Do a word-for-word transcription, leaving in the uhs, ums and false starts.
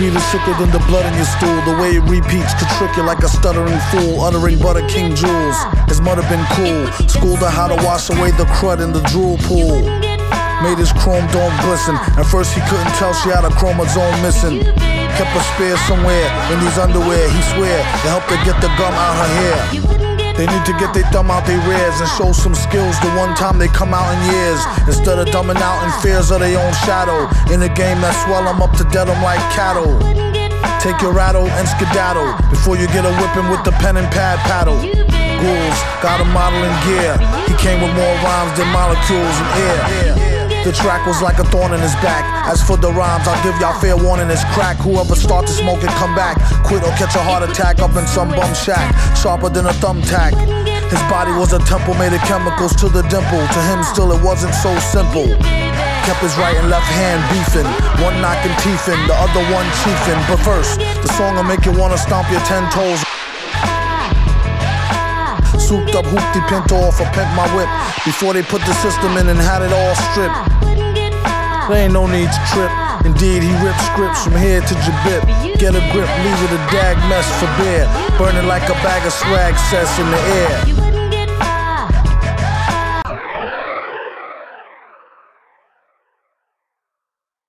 beat is sicker than the blood in your stool. The way it repeats could trick you like a stuttering fool. Uttering Butter King jewels, his mother been cool. Schooled her how to wash away the crud in the drool pool. Made his chrome dome glisten. At first he couldn't tell she had a chromosome missing. Kept a spare somewhere in these underwear. He swear it helped her get the gum out her hair. They need to get their thumb out their rears and show some skills the one time they come out in years. Instead of dumbing out in fears of their own shadow. In a game that swell them up to dead them like cattle. Take your rattle and skedaddle before you get a whipping with the pen and pad paddle. Ghouls got a model in gear. He came with more rhymes than molecules in air. The track was like a thorn in his back. As for the rhymes, I'll give y'all fair warning, it's crack. Whoever start to smoke it, come back. Quit or catch a heart attack up in some bum shack. Sharper than a thumbtack. His body was a temple made of chemicals to the dimple. To him still it wasn't so simple. Kept his right and left hand beefing. One knocking teeth in, the other one chiefing. But first, the song will make you wanna stomp your ten toes. Souped up hoopty pinto off a pimp my whip. Before they put the system in and had it all stripped. There ain't no need to trip. Indeed, he ripped scripts from here to Jabip. Get a grip, leave it a dag mess for beer. Burning like a bag of swag cess in the air.